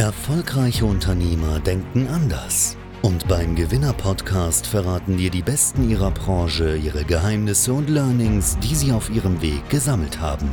Erfolgreiche Unternehmer denken anders. Und beim Gewinner-Podcast verraten dir die Besten ihrer Branche ihre Geheimnisse und Learnings, die sie auf ihrem Weg gesammelt haben.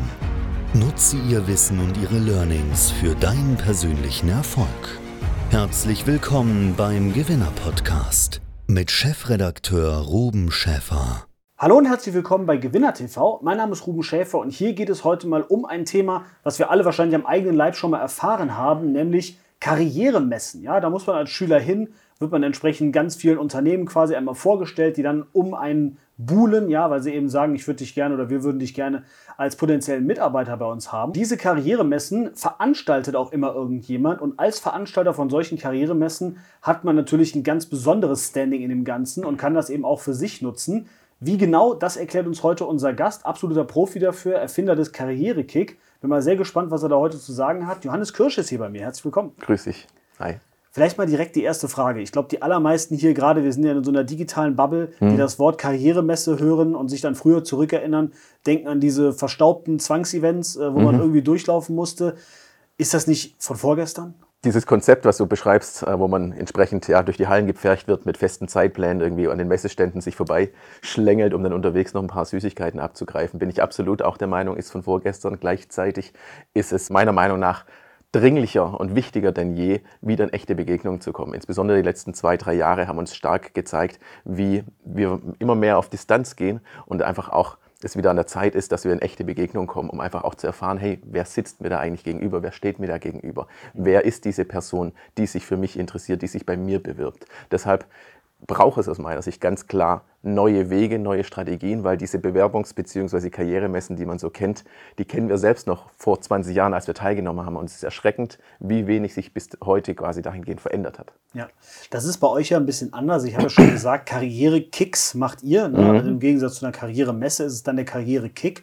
Nutze ihr Wissen und ihre Learnings für deinen persönlichen Erfolg. Herzlich willkommen beim Gewinner-Podcast mit Chefredakteur Ruben Schäfer. Hallo und herzlich willkommen bei Gewinner TV. Mein Name ist Ruben Schäfer und hier geht es heute mal um ein Thema, was wir alle wahrscheinlich am eigenen Leib schon mal erfahren haben, nämlich Karrieremessen. Ja, da muss man als Schüler hin, wird man entsprechend ganz vielen Unternehmen quasi einmal vorgestellt, die dann um einen buhlen, ja, weil sie eben sagen, ich würde dich gerne oder wir würden dich gerne als potenziellen Mitarbeiter bei uns haben. Diese Karrieremessen veranstaltet auch immer irgendjemand und als Veranstalter von solchen Karrieremessen hat man natürlich ein ganz besonderes Standing in dem Ganzen und kann das eben auch für sich nutzen. Wie genau, das erklärt uns heute unser Gast, absoluter Profi dafür, Erfinder des Karrierekick. Bin mal sehr gespannt, was er da heute zu sagen hat. Johannes Kirsch ist hier bei mir. Herzlich willkommen. Grüß dich. Hi. Vielleicht mal direkt die erste Frage. Ich glaube, die allermeisten hier gerade, wir sind ja in so einer digitalen Bubble, die das Wort Karrieremesse hören und sich dann früher zurückerinnern, denken an diese verstaubten Zwangsevents, wo man irgendwie durchlaufen musste. Ist das nicht von vorgestern? Dieses Konzept, was du beschreibst, wo man entsprechend durch die Hallen gepfercht wird, mit festen Zeitplänen irgendwie an den Messeständen sich vorbei schlängelt, um dann unterwegs noch ein paar Süßigkeiten abzugreifen, bin ich absolut auch der Meinung, ist von vorgestern. Gleichzeitig ist es meiner Meinung nach dringlicher und wichtiger denn je, wieder in echte Begegnungen zu kommen. Insbesondere die letzten 2-3 Jahre haben uns stark gezeigt, wie wir immer mehr auf Distanz gehen und einfach auch es wieder an der Zeit ist, dass wir in echte Begegnungen kommen, um einfach auch zu erfahren, hey, wer sitzt mir da eigentlich gegenüber, wer steht mir da gegenüber, wer ist diese Person, die sich für mich interessiert, die sich bei mir bewirbt. Deshalb braucht es aus meiner Sicht ganz klar neue Wege, neue Strategien, weil diese Bewerbungs- bzw. Karrieremessen, die man so kennt, die kennen wir selbst noch vor 20 Jahren, als wir teilgenommen haben. Und es ist erschreckend, wie wenig sich bis heute quasi dahingehend verändert hat. Ja, das ist bei euch ja ein bisschen anders. Ich habe ja schon gesagt, Karrierekicks macht ihr. Ne? Also im Gegensatz zu einer Karrieremesse ist es dann der Karrierekick.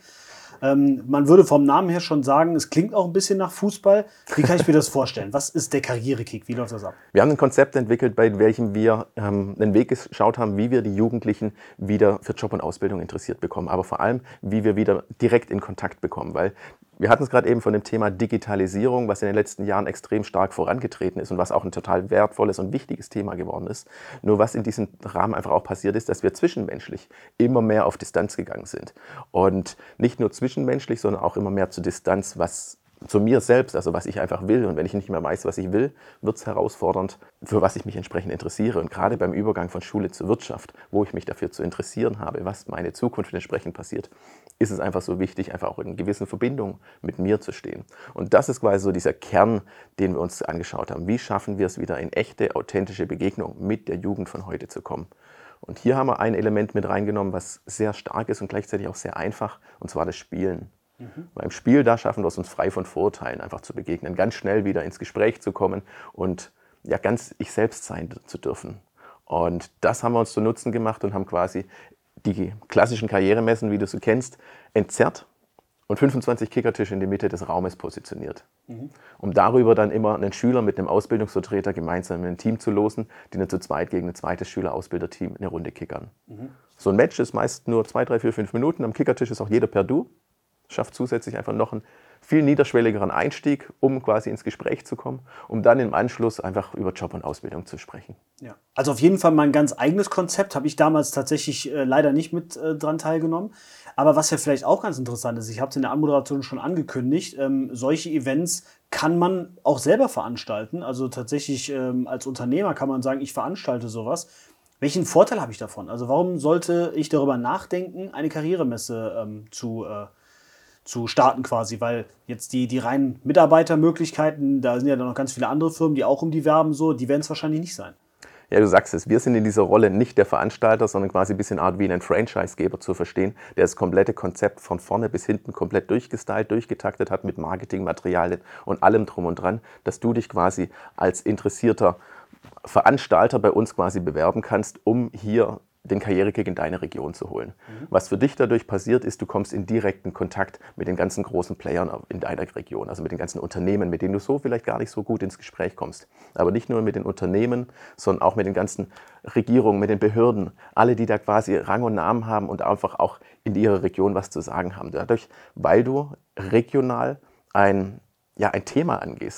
Man würde vom Namen her schon sagen, es klingt auch ein bisschen nach Fußball. Wie kann ich mir das vorstellen? Was ist der Karrierekick? Wie läuft das ab? Wir haben ein Konzept entwickelt, bei welchem wir einen Weg geschaut haben, wie wir die Jugendlichen wieder für Job und Ausbildung interessiert bekommen. Aber vor allem, wie wir wieder direkt in Kontakt bekommen. Weil wir hatten es gerade eben von dem Thema Digitalisierung, was in den letzten Jahren extrem stark vorangetreten ist und was auch ein total wertvolles und wichtiges Thema geworden ist. Nur was in diesem Rahmen einfach auch passiert ist, dass wir zwischenmenschlich immer mehr auf Distanz gegangen sind. Und nicht nur zwischenmenschlich, sondern auch immer mehr zur Distanz, was zu mir selbst, also was ich einfach will. Und wenn ich nicht mehr weiß, was ich will, wird es herausfordernd, für was ich mich entsprechend interessiere. Und gerade beim Übergang von Schule zur Wirtschaft, wo ich mich dafür zu interessieren habe, was meine Zukunft entsprechend passiert, ist es einfach so wichtig, einfach auch in gewissen Verbindungen mit mir zu stehen. Und das ist quasi so dieser Kern, den wir uns angeschaut haben. Wie schaffen wir es wieder, in echte, authentische Begegnung mit der Jugend von heute zu kommen? Und hier haben wir ein Element mit reingenommen, was sehr stark ist und gleichzeitig auch sehr einfach, und zwar das Spielen. Beim Spiel, da schaffen wir es uns frei von Vorurteilen einfach zu begegnen, ganz schnell wieder ins Gespräch zu kommen und ja ganz ich selbst sein zu dürfen. Und das haben wir uns zu Nutzen gemacht und haben quasi die klassischen Karrieremessen, wie du sie kennst, entzerrt und 25 Kickertische in die Mitte des Raumes positioniert. Um darüber dann immer einen Schüler mit einem Ausbildungsvertreter gemeinsam in ein Team zu losen, die dann zu zweit gegen ein zweites Schülerausbilderteam eine Runde kickern. So ein Match ist meist nur 2, 3, 4, 5 Minuten. Am Kickertisch ist auch jeder per Du. Schafft zusätzlich einfach noch einen viel niederschwelligeren Einstieg, um quasi ins Gespräch zu kommen, um dann im Anschluss einfach über Job und Ausbildung zu sprechen. Ja. Also auf jeden Fall mein ganz eigenes Konzept, habe ich damals tatsächlich leider nicht mit dran teilgenommen. Aber was ja vielleicht auch ganz interessant ist, ich habe es in der Anmoderation schon angekündigt, solche Events kann man auch selber veranstalten. Also tatsächlich als Unternehmer kann man sagen, ich veranstalte sowas. Welchen Vorteil habe ich davon? Also warum sollte ich darüber nachdenken, eine Karrieremesse zu starten quasi, weil jetzt die reinen Mitarbeitermöglichkeiten, da sind ja dann noch ganz viele andere Firmen, die auch um die werben, so, die werden es wahrscheinlich nicht sein. Ja, du sagst es, wir sind in dieser Rolle nicht der Veranstalter, sondern quasi ein bisschen Art wie einen Franchisegeber zu verstehen, der das komplette Konzept von vorne bis hinten komplett durchgestylt, durchgetaktet hat mit Marketingmaterialien und allem drum und dran, dass du dich quasi als interessierter Veranstalter bei uns quasi bewerben kannst, um hier den Karrierekick in deine Region zu holen. Was für dich dadurch passiert ist, du kommst in direkten Kontakt mit den ganzen großen Playern in deiner Region, also mit den ganzen Unternehmen, mit denen du so vielleicht gar nicht so gut ins Gespräch kommst. Aber nicht nur mit den Unternehmen, sondern auch mit den ganzen Regierungen, mit den Behörden, alle, die da quasi Rang und Namen haben und einfach auch in ihrer Region was zu sagen haben. Dadurch, weil du regional ein Thema angehst,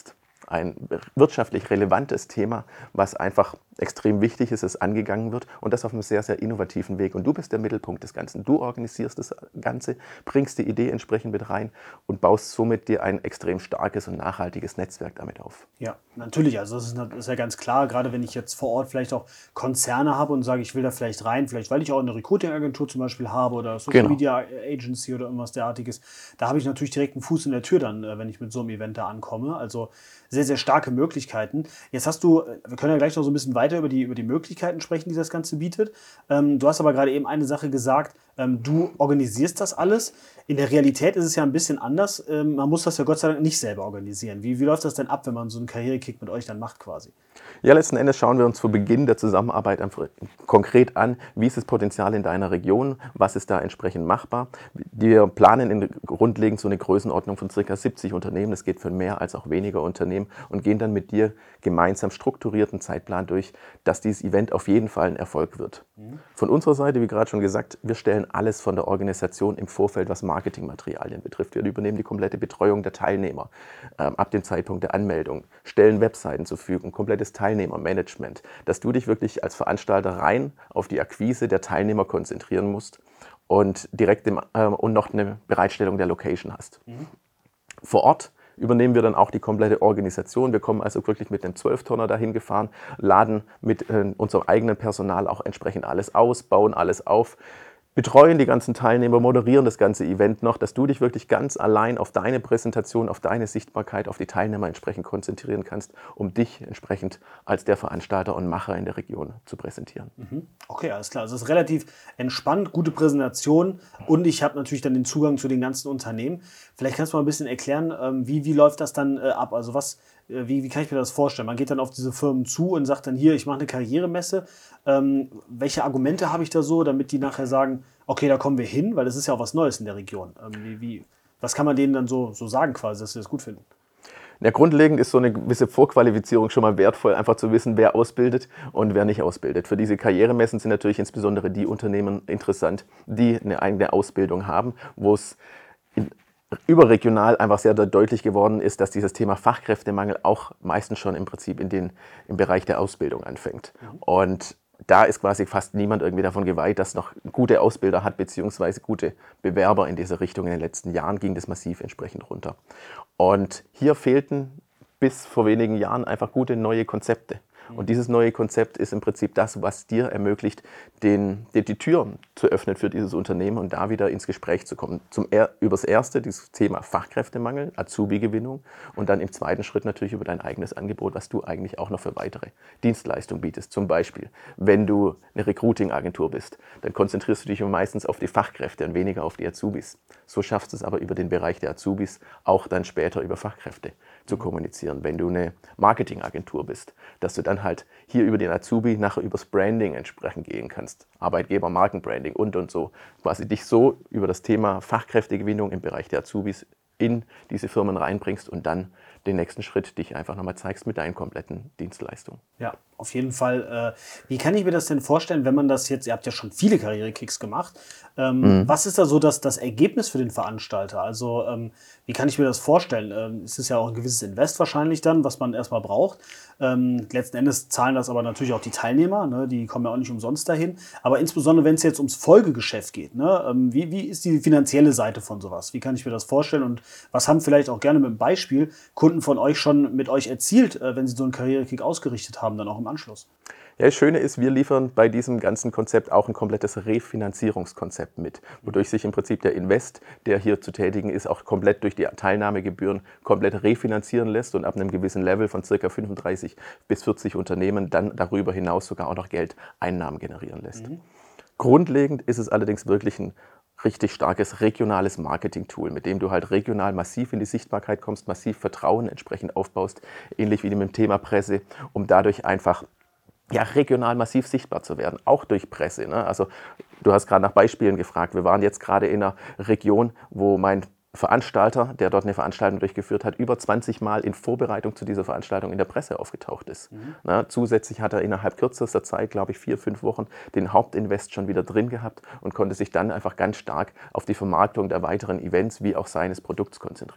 ein wirtschaftlich relevantes Thema, was einfach extrem wichtig ist, es angegangen wird und das auf einem sehr, sehr innovativen Weg. Und du bist der Mittelpunkt des Ganzen. Du organisierst das Ganze, bringst die Idee entsprechend mit rein und baust somit dir ein extrem starkes und nachhaltiges Netzwerk damit auf. Ja, natürlich. Also das ist ja ganz klar, gerade wenn ich jetzt vor Ort vielleicht auch Konzerne habe und sage, ich will da vielleicht rein, vielleicht weil ich auch eine Recruiting-Agentur zum Beispiel habe oder Social Media Agency oder irgendwas derartiges, da habe ich natürlich direkt einen Fuß in der Tür dann, wenn ich mit so einem Event da ankomme. Also sehr, sehr starke Möglichkeiten. Jetzt hast du, wir können ja gleich noch so ein bisschen weiter über die Möglichkeiten sprechen, die das Ganze bietet. Du hast aber gerade eben eine Sache gesagt, du organisierst das alles. In der Realität ist es ja ein bisschen anders. Man muss das ja Gott sei Dank nicht selber organisieren. Wie läuft das denn ab, wenn man so einen Karrierekick mit euch dann macht quasi? Ja, letzten Endes schauen wir uns zu Beginn der Zusammenarbeit einfach konkret an, wie ist das Potenzial in deiner Region, was ist da entsprechend machbar. Wir planen grundlegend so eine Größenordnung von ca. 70 Unternehmen, das geht für mehr als auch weniger Unternehmen und gehen dann mit dir gemeinsam strukturierten Zeitplan durch, dass dieses Event auf jeden Fall ein Erfolg wird. Von unserer Seite, wie gerade schon gesagt, wir stellen alles von der Organisation im Vorfeld, was Marketingmaterialien betrifft. Wir übernehmen die komplette Betreuung der Teilnehmer ab dem Zeitpunkt der Anmeldung, stellen Webseiten zur Verfügung, komplettes Teilnehmermanagement, dass du dich wirklich als Veranstalter rein auf die Akquise der Teilnehmer konzentrieren musst und direkt und noch eine Bereitstellung der Location hast. Vor Ort übernehmen wir dann auch die komplette Organisation. Wir kommen also wirklich mit einem 12-Tonner dahin gefahren, laden mit unserem eigenen Personal auch entsprechend alles aus, bauen alles auf, betreuen die ganzen Teilnehmer, moderieren das ganze Event noch, dass du dich wirklich ganz allein auf deine Präsentation, auf deine Sichtbarkeit, auf die Teilnehmer entsprechend konzentrieren kannst, um dich entsprechend als der Veranstalter und Macher in der Region zu präsentieren. Okay, alles klar. Also es ist relativ entspannt, gute Präsentation und ich habe natürlich dann den Zugang zu den ganzen Unternehmen. Vielleicht kannst du mal ein bisschen erklären, wie läuft das dann ab? Also wie kann ich mir das vorstellen? Man geht dann auf diese Firmen zu und sagt dann hier, ich mache eine Karrieremesse. Welche Argumente habe ich da so, damit die nachher sagen, okay, da kommen wir hin, weil das ist ja auch was Neues in der Region. Was kann man denen dann so sagen quasi, dass sie das gut finden? Ja, grundlegend ist so eine gewisse Vorqualifizierung schon mal wertvoll, einfach zu wissen, wer ausbildet und wer nicht ausbildet. Für diese Karrieremessen sind natürlich insbesondere die Unternehmen interessant, die eine eigene Ausbildung haben, wo es überregional einfach sehr deutlich geworden ist, dass dieses Thema Fachkräftemangel auch meistens schon im Prinzip im Bereich der Ausbildung anfängt. Und da ist quasi fast niemand irgendwie davon geweiht, dass noch gute Ausbilder hat, beziehungsweise gute Bewerber in diese Richtung. In den letzten Jahren ging das massiv entsprechend runter. Und hier fehlten bis vor wenigen Jahren einfach gute neue Konzepte. Und dieses neue Konzept ist im Prinzip das, was dir ermöglicht, die Türen zu öffnen für dieses Unternehmen und da wieder ins Gespräch zu kommen. Übers Erste, dieses Thema Fachkräftemangel, Azubi-Gewinnung und dann im zweiten Schritt natürlich über dein eigenes Angebot, was du eigentlich auch noch für weitere Dienstleistungen bietest. Zum Beispiel, wenn du eine Recruiting-Agentur bist, dann konzentrierst du dich meistens auf die Fachkräfte und weniger auf die Azubis. So schaffst du es aber über den Bereich der Azubis auch dann später über Fachkräfte zu kommunizieren. Wenn du eine Marketingagentur bist, dass du dann halt hier über den Azubi nachher übers Branding entsprechend gehen kannst. Arbeitgeber, Markenbranding und so. Quasi dich so über das Thema Fachkräftegewinnung im Bereich der Azubis in diese Firmen reinbringst und dann den nächsten Schritt dich einfach nochmal zeigst mit deinen kompletten Dienstleistungen. Ja, auf jeden Fall. Wie kann ich mir das denn vorstellen, wenn man das jetzt, ihr habt ja schon viele Karrierekicks gemacht, was ist da so das Ergebnis für den Veranstalter? Also wie kann ich mir das vorstellen? Es ist ja auch ein gewisses Invest wahrscheinlich dann, was man erstmal braucht. Letzten Endes zahlen das aber natürlich auch die Teilnehmer, ne? Die kommen ja auch nicht umsonst dahin. Aber insbesondere, wenn es jetzt ums Folgegeschäft geht, ne? Wie ist die finanzielle Seite von sowas? Wie kann ich mir das vorstellen? Und was haben vielleicht auch gerne mit einem Beispiel Kunden von euch schon mit euch erzielt, wenn sie so einen Karrierekick ausgerichtet haben, dann auch im Anschluss? Ja, das Schöne ist, wir liefern bei diesem ganzen Konzept auch ein komplettes Refinanzierungskonzept mit, wodurch sich im Prinzip der Invest, der hier zu tätigen ist, auch komplett durch die Teilnahmegebühren komplett refinanzieren lässt und ab einem gewissen Level von ca. 35 bis 40 Unternehmen dann darüber hinaus sogar auch noch Geldeinnahmen generieren lässt. Grundlegend ist es allerdings wirklich ein richtig starkes regionales Marketing-Tool, mit dem du halt regional massiv in die Sichtbarkeit kommst, massiv Vertrauen entsprechend aufbaust, ähnlich wie mit dem Thema Presse, um dadurch einfach regional massiv sichtbar zu werden, auch durch Presse. Ne? Also du hast gerade nach Beispielen gefragt. Wir waren jetzt gerade in einer Region, wo mein Veranstalter, der dort eine Veranstaltung durchgeführt hat, über 20 Mal in Vorbereitung zu dieser Veranstaltung in der Presse aufgetaucht ist. Na, zusätzlich hat er innerhalb kürzester Zeit, glaube ich 4-5 Wochen, den Hauptinvest schon wieder drin gehabt und konnte sich dann einfach ganz stark auf die Vermarktung der weiteren Events wie auch seines Produkts konzentrieren.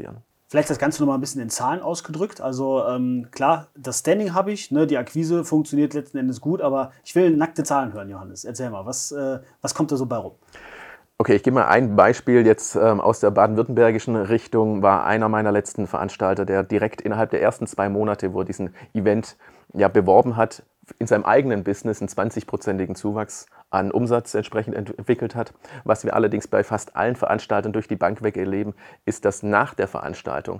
Vielleicht das Ganze nochmal ein bisschen in Zahlen ausgedrückt. Also klar, das Standing habe ich, ne, die Akquise funktioniert letzten Endes gut, aber ich will nackte Zahlen hören, Johannes. Erzähl mal, was kommt da so bei rum? Okay, ich gebe mal ein Beispiel jetzt aus der baden-württembergischen Richtung, war einer meiner letzten Veranstalter, der direkt innerhalb der ersten 2 Monate, wo er diesen Event beworben hat, in seinem eigenen Business einen 20-prozentigen Zuwachs an Umsatz entsprechend entwickelt hat. Was wir allerdings bei fast allen Veranstaltern durch die Bank weg erleben, ist, dass nach der Veranstaltung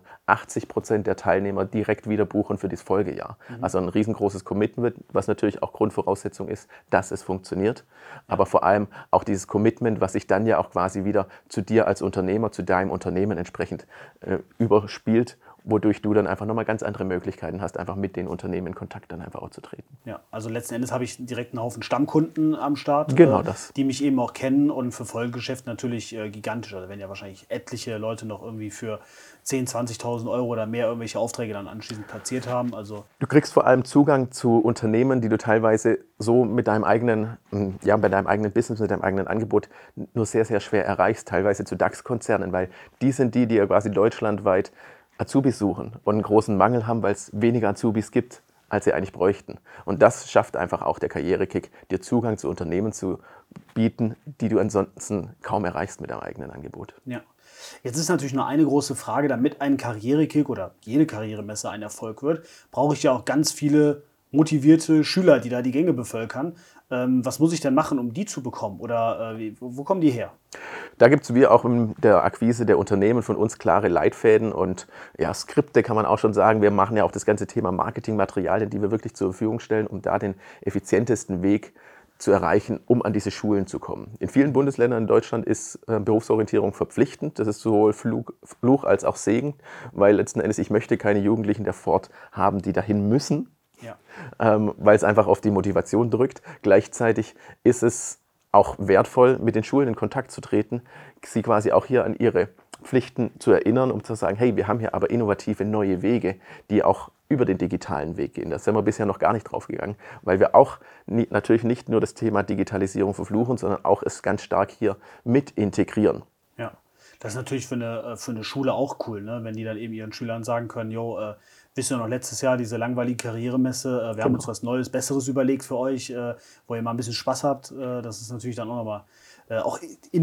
80% der Teilnehmer direkt wieder buchen für das Folgejahr. Also ein riesengroßes Commitment, was natürlich auch Grundvoraussetzung ist, dass es funktioniert. Aber vor allem auch dieses Commitment, was sich dann ja auch quasi wieder zu dir als Unternehmer, zu deinem Unternehmen entsprechend überspielt, wodurch du dann einfach nochmal ganz andere Möglichkeiten hast, einfach mit den Unternehmen in Kontakt dann einfach auch zu treten. Ja, also letzten Endes habe ich direkt einen Haufen Stammkunden am Start, Genau das. die mich eben auch kennen und für Folgegeschäft natürlich gigantisch. Also wenn ja wahrscheinlich etliche Leute noch irgendwie für 10.000, 20.000 Euro oder mehr irgendwelche Aufträge dann anschließend platziert haben. Also du kriegst vor allem Zugang zu Unternehmen, die du teilweise so mit deinem eigenen, bei deinem eigenen Business, mit deinem eigenen Angebot nur sehr, sehr schwer erreichst, teilweise zu DAX-Konzernen, weil die sind die ja quasi deutschlandweit Azubis suchen und einen großen Mangel haben, weil es weniger Azubis gibt, als sie eigentlich bräuchten. Und das schafft einfach auch der Karrierekick, dir Zugang zu Unternehmen zu bieten, die du ansonsten kaum erreichst mit deinem eigenen Angebot. ja. Jetzt ist natürlich nur eine große Frage, damit ein Karrierekick oder jede Karrieremesse ein Erfolg wird, brauche ich ja auch ganz viele motivierte Schüler, die da die Gänge bevölkern. Was muss ich denn machen, um die zu bekommen? Oder wo kommen die her? Da gibt es wie auch in der Akquise der Unternehmen von uns klare Leitfäden und Skripte kann man auch schon sagen. Wir machen ja auch das ganze Thema Marketingmaterialien, die wir wirklich zur Verfügung stellen, um da den effizientesten Weg zu erreichen, um an diese Schulen zu kommen. In vielen Bundesländern in Deutschland ist Berufsorientierung verpflichtend. Das ist sowohl Fluch als auch Segen, weil letzten Endes ich möchte keine Jugendlichen der Fort haben, die dahin müssen. Ja. Weil es einfach auf die Motivation drückt. Gleichzeitig ist es auch wertvoll, mit den Schulen in Kontakt zu treten, sie quasi auch hier an ihre Pflichten zu erinnern, um zu sagen, hey, wir haben hier aber innovative neue Wege, die auch über den digitalen Weg gehen. Da sind wir bisher noch gar nicht drauf gegangen, weil wir auch natürlich nicht nur das Thema Digitalisierung verfluchen, sondern auch es ganz stark hier mit integrieren. Ja, das ist natürlich für eine Schule auch cool, ne? Wenn die dann eben ihren Schülern sagen können, wisst ihr noch letztes Jahr diese langweilige Karrieremesse, wir haben uns was Neues, Besseres überlegt für euch, wo ihr mal ein bisschen Spaß habt. Das ist natürlich dann auch nochmal, auch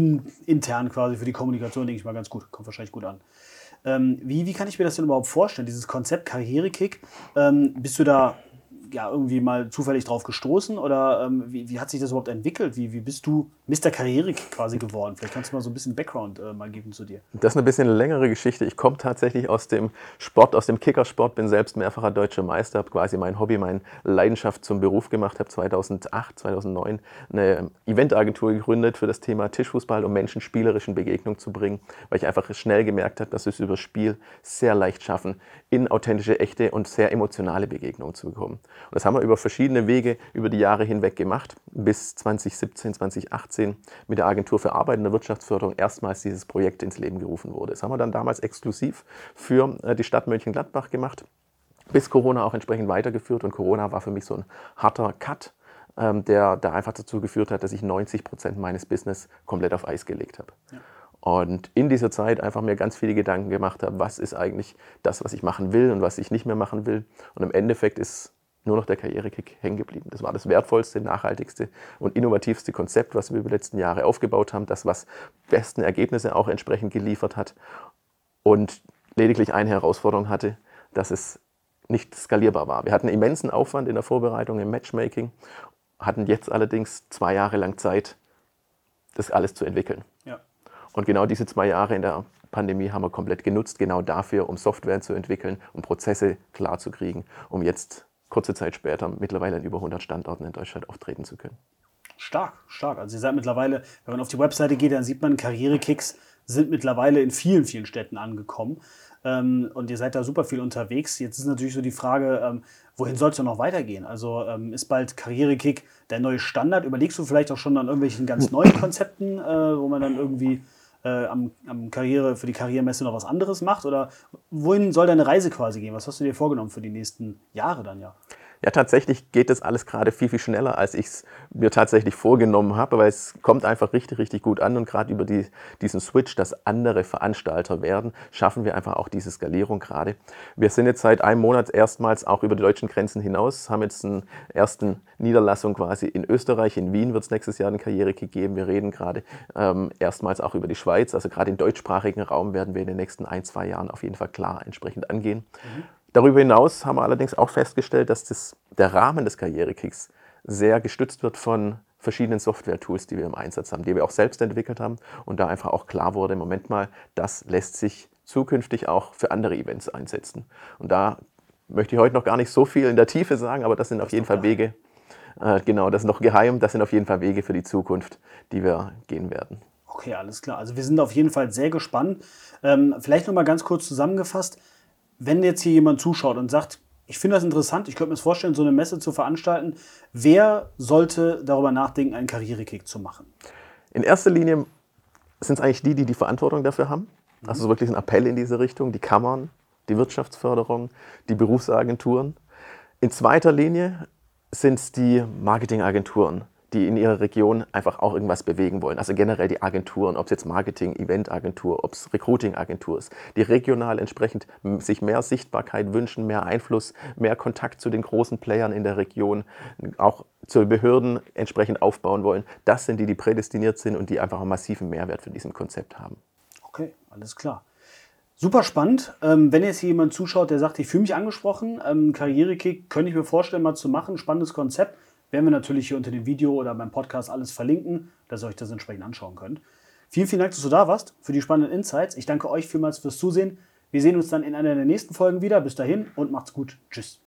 intern quasi für die Kommunikation, denke ich mal, ganz gut. Kommt wahrscheinlich gut an. Wie kann ich mir das denn überhaupt vorstellen, dieses Konzept Karrierekick? Bist du da irgendwie mal zufällig drauf gestoßen oder wie hat sich das überhaupt entwickelt? Wie bist du Mr. Karrierekick quasi geworden? Vielleicht kannst du mal so ein bisschen Background mal geben zu dir. Das ist eine bisschen längere Geschichte. Ich komme tatsächlich aus dem Sport, aus dem Kickersport, bin selbst mehrfacher deutscher Meister, habe quasi mein Hobby, meine Leidenschaft zum Beruf gemacht, habe 2008, 2009 eine Eventagentur gegründet für das Thema Tischfußball, um Menschen spielerischen Begegnung zu bringen, weil ich einfach schnell gemerkt habe, dass wir es über Spiel sehr leicht schaffen, in authentische, echte und sehr emotionale Begegnungen zu bekommen. Und das haben wir über verschiedene Wege über die Jahre hinweg gemacht, bis 2017, 2018 mit der Agentur für Arbeit in der Wirtschaftsförderung erstmals dieses Projekt ins Leben gerufen wurde. Das haben wir dann damals exklusiv für die Stadt Mönchengladbach gemacht, bis Corona auch entsprechend weitergeführt. Und Corona war für mich so ein harter Cut, der da einfach dazu geführt hat, dass ich 90% meines Business komplett auf Eis gelegt habe. Ja. Und in dieser Zeit einfach mir ganz viele Gedanken gemacht habe, was ist eigentlich das, was ich machen will und was ich nicht mehr machen will. Und im Endeffekt ist nur noch der Karrierekick hängen geblieben. Das war das wertvollste, nachhaltigste und innovativste Konzept, was wir über die letzten Jahre aufgebaut haben. Das, was besten Ergebnisse auch entsprechend geliefert hat und lediglich eine Herausforderung hatte, dass es nicht skalierbar war. Wir hatten immensen Aufwand in der Vorbereitung, im Matchmaking, hatten jetzt allerdings 2 Jahre lang Zeit, das alles zu entwickeln. Ja. Und genau diese 2 Jahre in der Pandemie haben wir komplett genutzt, genau dafür, um Software zu entwickeln, um Prozesse klar zu kriegen, um jetzt kurze Zeit später mittlerweile an über 100 Standorten in Deutschland auftreten zu können. Stark, stark. Also ihr seid mittlerweile, wenn man auf die Webseite geht, dann sieht man, Karrierekicks sind mittlerweile in vielen, vielen Städten angekommen. Und ihr seid da super viel unterwegs. Jetzt ist natürlich so die Frage, wohin soll es denn noch weitergehen? Also ist bald Karrierekick der neue Standard? Überlegst du vielleicht auch schon an irgendwelchen ganz neuen Konzepten, wo man dann irgendwie für die Karrieremesse noch was anderes macht? Oder wohin soll deine Reise quasi gehen? Was hast du dir vorgenommen für die nächsten Jahre dann ja? Ja, tatsächlich geht das alles gerade viel, viel schneller, als ich es mir tatsächlich vorgenommen habe, weil es kommt einfach richtig, richtig gut an und gerade über diesen Switch, dass andere Veranstalter werden, schaffen wir einfach auch diese Skalierung gerade. Wir sind jetzt seit einem Monat erstmals auch über die deutschen Grenzen hinaus, haben jetzt eine ersten Niederlassung quasi in Österreich, in Wien wird es nächstes Jahr eine Karrierekick geben. Wir reden gerade erstmals auch über die Schweiz, also gerade im deutschsprachigen Raum werden wir in den nächsten 1-2 Jahren auf jeden Fall klar entsprechend angehen. Darüber hinaus haben wir allerdings auch festgestellt, dass der Rahmen des Karrierekicks sehr gestützt wird von verschiedenen Software-Tools, die wir im Einsatz haben, die wir auch selbst entwickelt haben und da einfach auch klar wurde, Moment mal, das lässt sich zukünftig auch für andere Events einsetzen. Und da möchte ich heute noch gar nicht so viel in der Tiefe sagen, aber das sind auf jeden Fall Wege, genau, das ist noch geheim, das sind auf jeden Fall Wege für die Zukunft, die wir gehen werden. Okay, alles klar. Also wir sind auf jeden Fall sehr gespannt. Vielleicht noch mal ganz kurz zusammengefasst, wenn jetzt hier jemand zuschaut und sagt, ich finde das interessant, ich könnte mir das vorstellen, so eine Messe zu veranstalten, wer sollte darüber nachdenken, einen Karrierekick zu machen? In erster Linie sind es eigentlich die Verantwortung dafür haben. Also wirklich ein Appell in diese Richtung, die Kammern, die Wirtschaftsförderung, die Berufsagenturen. In zweiter Linie sind es die Marketingagenturen, die in ihrer Region einfach auch irgendwas bewegen wollen. Also generell die Agenturen, ob es jetzt Marketing, Eventagentur, ob es Recruiting-Agentur ist, die regional entsprechend sich mehr Sichtbarkeit wünschen, mehr Einfluss, mehr Kontakt zu den großen Playern in der Region, auch zu Behörden entsprechend aufbauen wollen. Das sind die prädestiniert sind und die einfach einen massiven Mehrwert für diesen Konzept haben. Okay, alles klar. Super spannend. Wenn jetzt hier jemand zuschaut, der sagt, ich fühle mich angesprochen, Karrierekick könnte ich mir vorstellen, mal zu machen, spannendes Konzept, werden wir natürlich hier unter dem Video oder beim Podcast alles verlinken, dass ihr euch das entsprechend anschauen könnt. Vielen, vielen Dank, dass du da warst, für die spannenden Insights. Ich danke euch vielmals fürs Zusehen. Wir sehen uns dann in einer der nächsten Folgen wieder. Bis dahin und macht's gut. Tschüss.